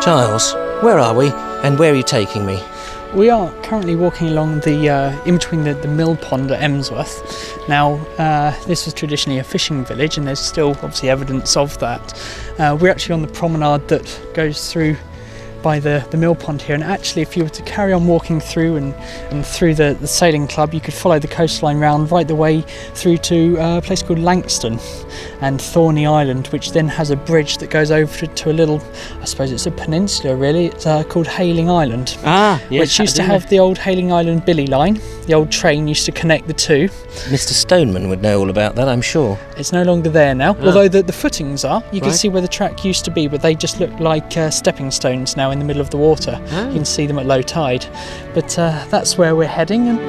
Giles, where are we and where are you taking me? We are currently walking along the in between the mill pond at Emsworth. Now, this was traditionally a fishing village, and there's still obviously evidence of that. We're actually on the promenade that goes through by the mill pond here, and actually if you were to carry on walking through and through the sailing club, you could follow the coastline round right the way through to a place called Langston and Thorney Island, which then has a bridge that goes over to a little, I suppose it's a peninsula really, it's called Hayling Island. Ah, yes, which used to have the old Hayling Island Billy line. The old train used to connect the two. Mr. Stoneman would know all about that, I'm sure. It's no longer there now, although the footings are. You can Right. see where the track used to be, but they just look like stepping stones now in the middle of the water. Oh. You can see them at low tide. But that's where we're heading. And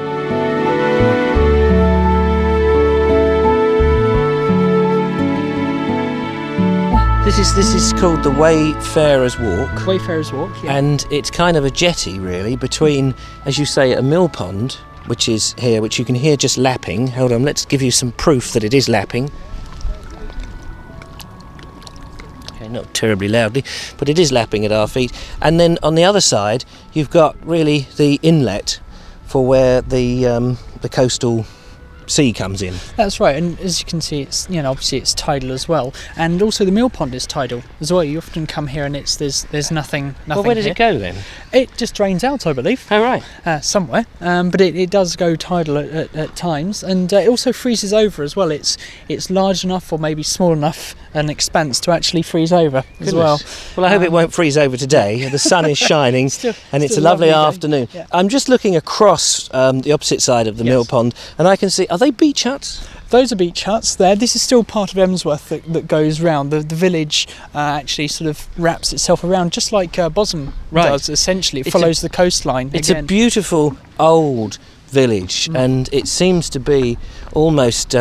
This is called the Wayfarer's Walk. Wayfarer's Walk, yeah. And it's kind of a jetty really between, as you say, a mill pond, which is here, which you can hear just lapping. Hold on, let's give you some proof that it is lapping. Okay, not terribly loudly, but it is lapping at our feet. And then on the other side, you've got really the inlet for where the coastal sea comes in. That's right, and as you can see, it's, you know, obviously it's tidal as well, and also the mill pond is tidal as well. You often come here and there's nothing. Well, where does here. it go then? It just drains out, I believe. Oh, right. Somewhere, but it does go tidal at times, and it also freezes over as well. It's large enough, or maybe small enough, an expanse to actually freeze over as well. Well, I hope it won't freeze over today. The sun is shining, and it's a still lovely lovely day. afternoon. Yeah. I'm just looking across the opposite side of the mill pond, and I can see. Are they beach huts? Those are beach huts there. This is still part of Emsworth that goes round. The village actually sort of wraps itself around, just like Bosham does, essentially. It follows the coastline. It's a beautiful old village, and it seems to be almost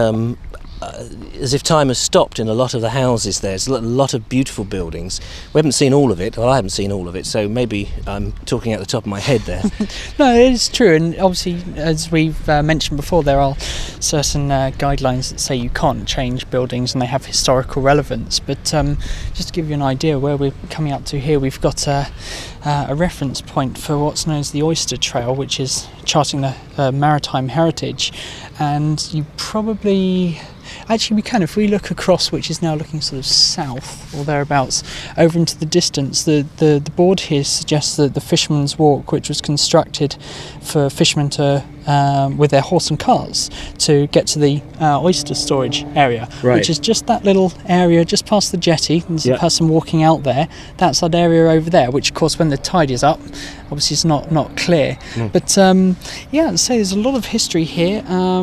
as if time has stopped in a lot of the houses there. There's a lot of beautiful buildings. We haven't seen all of it, well, I haven't seen all of it, so maybe I'm talking out the top of my head there. No, it is true, and obviously, as we've mentioned before, there are certain guidelines that say you can't change buildings and they have historical relevance. But just to give you an idea where we're coming up to here, we've got a reference point for what's known as the Oyster Trail, which is charting the maritime heritage, and you probably... Actually, we can, if we look across, which is now looking sort of south or thereabouts, over into the distance, the board here suggests that the Fisherman's Walk, which was constructed for fishermen to with their horse and carts to get to the oyster storage area, which is just that little area just past the jetty. There's a person walking out there. That's that area over there, which of course when the tide is up, obviously it's not clear. But yeah, I'd say there's a lot of history here.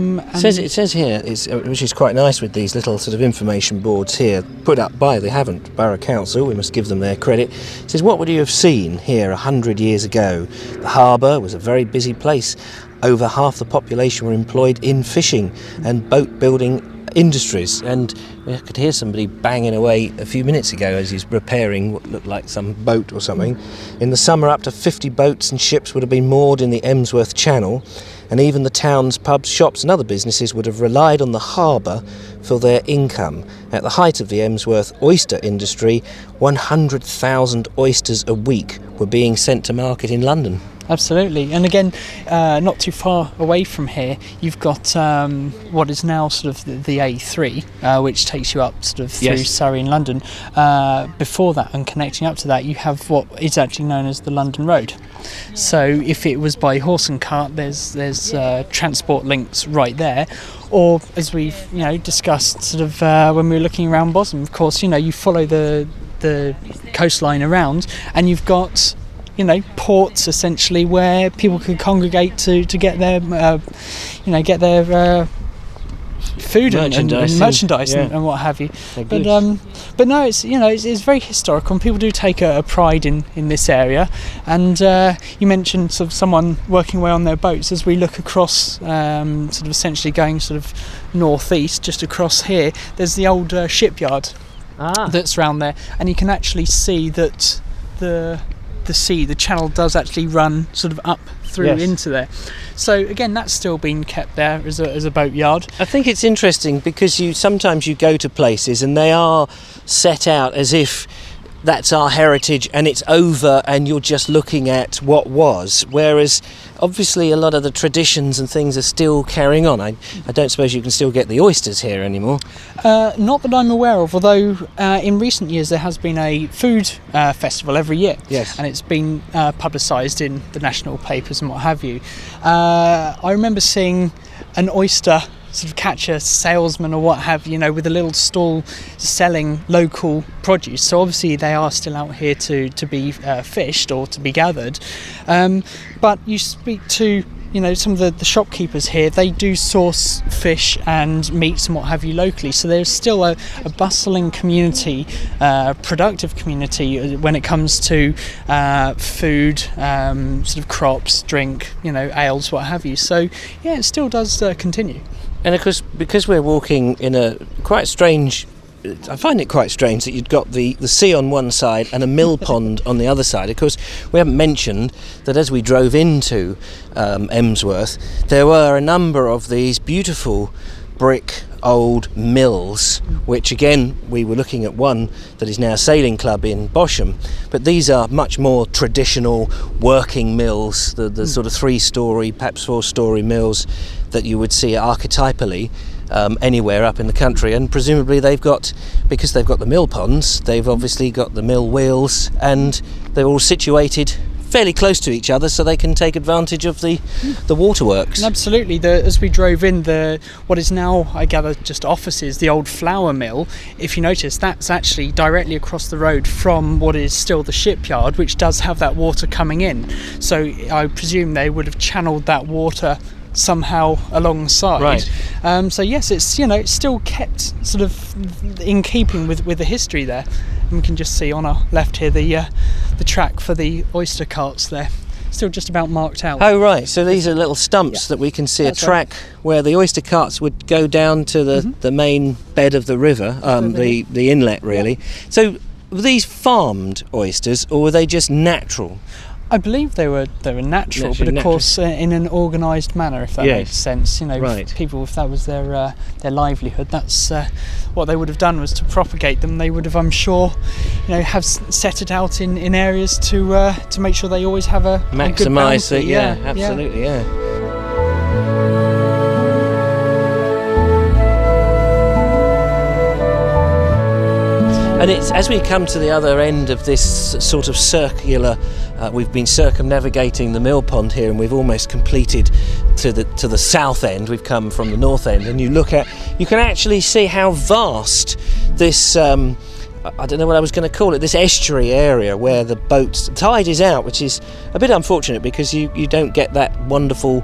It says here, which is quite nice with these little sort of information boards here, put up by the Havant Borough Council, we must give them their credit. It says, what would you have seen here 100 years ago? The harbour was a very busy place. Over half the population were employed in fishing and boat building industries, and I could hear somebody banging away a few minutes ago as he's repairing what looked like some boat or something. In the summer, up to 50 boats and ships would have been moored in the Emsworth Channel, and even the town's pubs, shops and other businesses would have relied on the harbour for their income. At the height of the Emsworth oyster industry, 100,000 oysters a week were being sent to market in London. Absolutely, and again, not too far away from here, you've got what is now sort of the A3, which takes you up sort of through Surrey and London. Before that, and connecting up to that, you have what is actually known as the London Road. So if it was by horse and cart, there's transport links right there. Or as we've discussed sort of when we were looking around Bosham, of course, you follow the coastline around, and you've got ports essentially where people could congregate to get their food and merchandise and what have you. But no, it's it's very historical, and people do take a pride in this area. And you mentioned sort of someone working away on their boats. As we look across, sort of essentially going sort of northeast, just across here, there's the old shipyard that's around there, and you can actually see that the channel does actually run sort of up through into there. So again, that's still been kept there as a boatyard. I think it's interesting because sometimes you go to places and they are set out as if that's our heritage and it's over and you're just looking at what was, whereas obviously a lot of the traditions and things are still carrying on. I don't suppose you can still get the oysters here anymore? Not that I'm aware of, although in recent years there has been a food festival every year. Yes. And it's been publicised in the national papers and what have you. I remember seeing an oyster sort of catcher salesman or what have you, with a little stall selling local produce. So obviously they are still out here to be fished or to be gathered. But you speak to some of the shopkeepers here, they do source fish and meats and what have you locally, so there's still a bustling community, productive community when it comes to food, sort of crops, drink, ales, what have you. So yeah, it still does continue. And of course, because we're walking in a quite strange, I find it quite strange that you've got the sea on one side and a mill pond on the other side. Of course, we haven't mentioned that as we drove into Emsworth, there were a number of these beautiful brick old mills, which again, we were looking at one that is now a sailing club in Bosham, but these are much more traditional working mills, the sort of 3-storey, perhaps 4-storey mills that you would see archetypally anywhere up in the country, and presumably because they've got the mill ponds, they've obviously got the mill wheels, and they're all situated fairly close to each other, so they can take advantage of the waterworks. Absolutely. As we drove in, what is now, I gather, just offices, the old flour mill, if you notice, that's actually directly across the road from what is still the shipyard, which does have that water coming in. So I presume they would have channeled that water somehow alongside. Right. So yes, it's it's still kept sort of in keeping with the history there. And we can just see on our left here the track for the oyster carts there, still just about marked out. Oh right, so these are little stumps that we can see. That's a track where the oyster carts would go down to the main bed of the river, the inlet really. Yeah. So were these farmed oysters or were they just natural? I believe they were natural, but of course in an organised manner, if that makes sense. Right. People, if that was their livelihood, that's what they would have done, was to propagate them. They would have, I'm sure, have set it out in areas to make sure they always have a maximise it. Yeah, absolutely, yeah. And it's as we come to the other end of this sort of circular, we've been circumnavigating the mill pond here, and we've almost completed to the south end. We've come from the north end, and you can actually see how vast this, I don't know what I was going to call it, this estuary area where the tide is out, which is a bit unfortunate because you don't get that wonderful,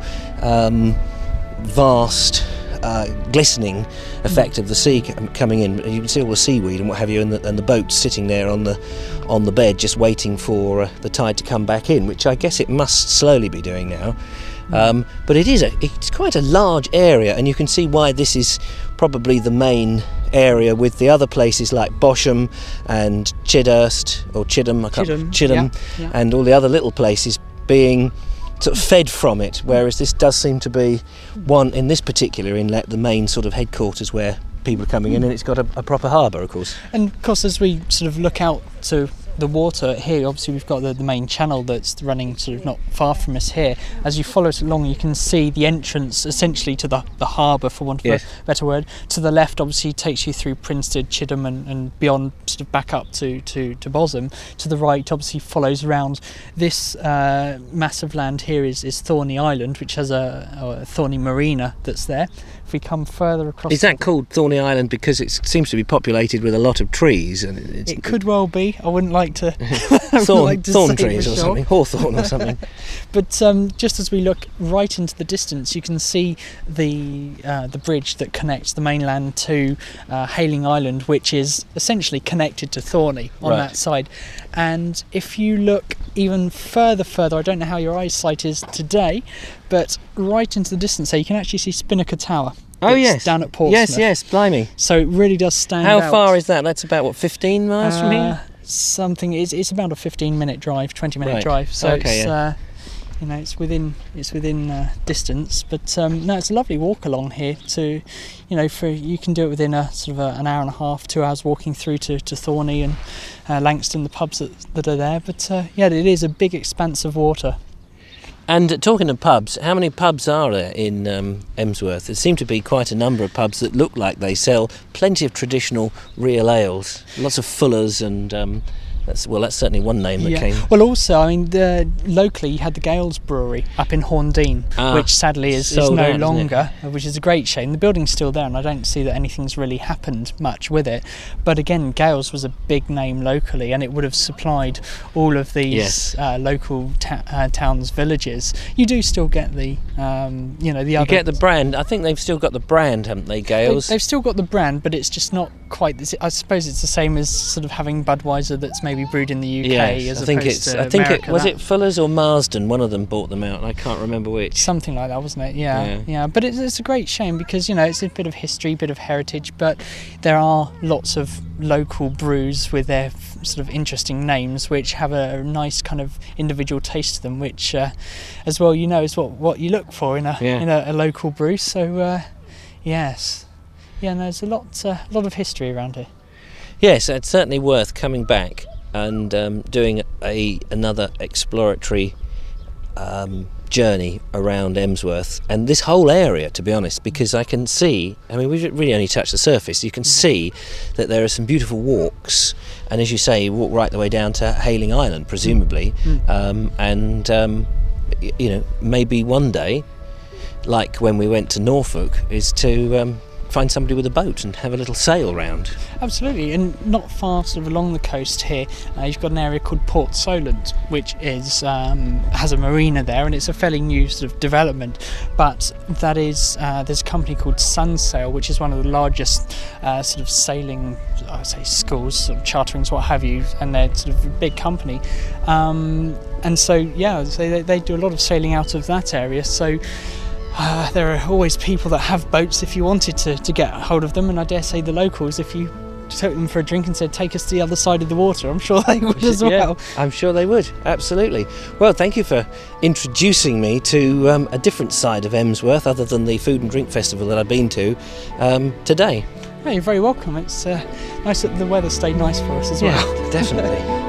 vast, glistening effect of the sea coming in. You can see all the seaweed and what have you, and the boat sitting there on the bed just waiting for the tide to come back in, which I guess it must slowly be doing now. But it's quite a large area, and you can see why this is probably the main area, with the other places like Bosham and Chidhurst or Chidham, yeah. And all the other little places being sort of fed from it, whereas this does seem to be one, in this particular inlet, the main sort of headquarters where people are coming in, and it's got a proper harbour, of course. And of course, as we sort of look out to the water here, obviously we've got the main channel that's running sort of not far from us here. As you follow it along, you can see the entrance essentially to the harbour, for want of a better word. To the left obviously takes you through Prinstead, Chidham and beyond, sort of back up to Bosham. To the right obviously follows around. This mass of land here is Thorney Island, which has a Thorney marina that's there. If we come further across... Is that called Thorney Island because it seems to be populated with a lot of trees? And it could well be. I wouldn't like to... thorn trees or something. Hawthorn or something. But just as we look right into the distance, you can see the bridge that connects the mainland to Hayling Island, which is essentially connected to Thorney on that side. And if you look even further, I don't know how your eyesight is today, but right into the distance there, you can actually see Spinnaker Tower. Oh yes, down at Portsmouth. Yes, blimey. So it really does stand out. How far is that? That's about 15 miles from here. It's about a 15-minute drive, 20-minute drive. So okay, you know, it's within distance. But no, it's a lovely walk along here. To, you know, you can do it within a sort of an hour and a half, 2 hours walking through to Thorney and Langston, the pubs that are there. But yeah, it is a big expanse of water. And talking of pubs, how many pubs are there in Emsworth? There seem to be quite a number of pubs that look like they sell plenty of traditional real ales. Lots of Fullers and that's certainly one name that came. Well, also, I mean, locally you had the Gales Brewery up in Horndean, which sadly is no longer, which is a great shame. The building's still there, and I don't see that anything's really happened much with it. But again, Gales was a big name locally, and it would have supplied all of these local towns, villages. You do still get the, you know, the other. You get the brand. I think they've still got the brand, haven't they, Gales? They've still got the brand, but it's just not quite. I suppose it's the same as sort of having Budweiser that's maybe brewed in the UK. Yes, as opposed to America. It Fuller's or Marsden? One of them bought them out, and I can't remember which. Something like that, wasn't it? Yeah. But it's a great shame because, you know, it's a bit of history, bit of heritage, but there are lots of local brews with their sort of interesting names, which have a nice kind of individual taste to them, which, as well, you know, is what you look for in a local brew. So, yes. Yeah, no, there's a lot of history around here. Yes, it's certainly worth coming back and doing another exploratory journey around Emsworth and this whole area, to be honest, because I can see, I mean, we've really only touched the surface. You can see that there are some beautiful walks, and as you say, you walk right the way down to Hayling Island, presumably, and you know, maybe one day, like when we went to Norfolk, is to find somebody with a boat and have a little sail round. Absolutely, and not far sort of along the coast here, you've got an area called Port Solent, which is has a marina there, and it's a fairly new sort of development. But that is there's a company called Sunsail, which is one of the largest sort of sailing, I would say, schools, sort of charterings, what have you, and they're sort of a big company. And so they do a lot of sailing out of that area. So. There are always people that have boats if you wanted to get hold of them, and I dare say the locals, if you took them for a drink and said, take us to the other side of the water, I'm sure they would as well. Yeah, I'm sure they would, absolutely. Well, thank you for introducing me to a different side of Emsworth other than the food and drink festival that I've been to today. Yeah, you're very welcome. It's nice that the weather stayed nice for us as well. Yeah, definitely.